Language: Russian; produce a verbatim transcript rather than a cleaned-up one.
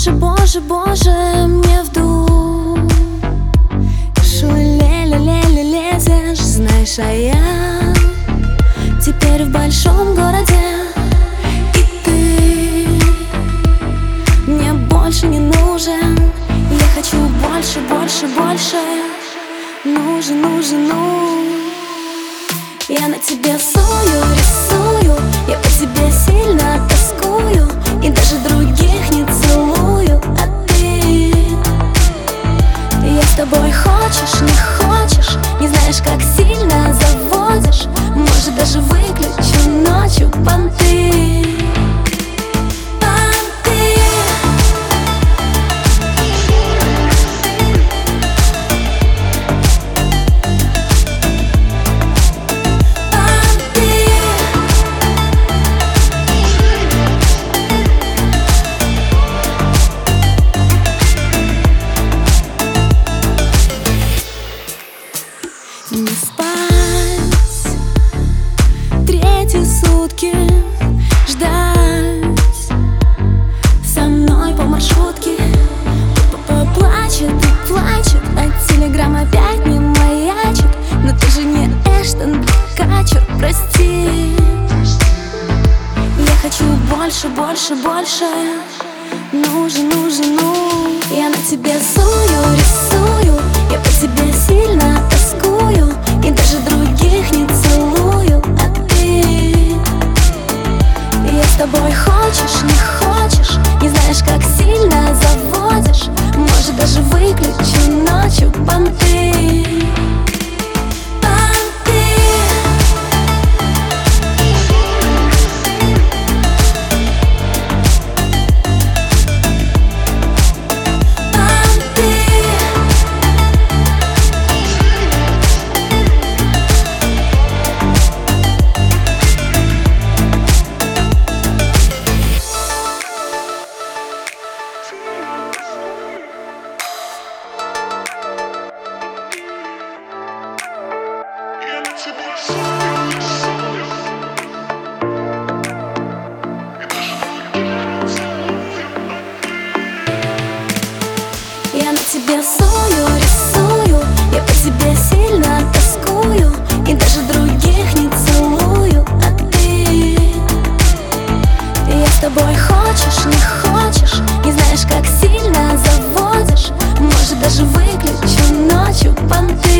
боже, боже, боже, мне вдруг шу-ле-ле-ле-ле лезешь, знаешь, а я теперь в большом городе. И ты мне больше не нужен. Я хочу больше, больше, больше. Нужен, нужен, ну. Я на тебе сую, рисую, я по тебе сильно тоскую, и даже других не целую. А ты, я с тобой хочешь, не хочешь, не знаешь, как сильно заводишь. Может, даже выключу ночью понты. Не спать третьи сутки, ждать со мной по маршрутке. Плачет и плачет, а телеграм опять не маячит. Но ты же не Эштон Катчер, прости. Я хочу больше, больше, больше. Нужен, нужен, ну. Я на тебе сую, рисую, я по тебе сильно тоскую, и даже других не целую. А ты, я с тобой хочешь, не хочешь, не знаешь, как сильно заводишь. Может, даже выключу ночью понты. Я на тебе сую, рисую, я по тебе сильно тоскую, и даже других не целую. А ты, я с тобой хочешь, не хочешь, не знаешь, как сильно заводишь. Может, даже выключу ночью понты.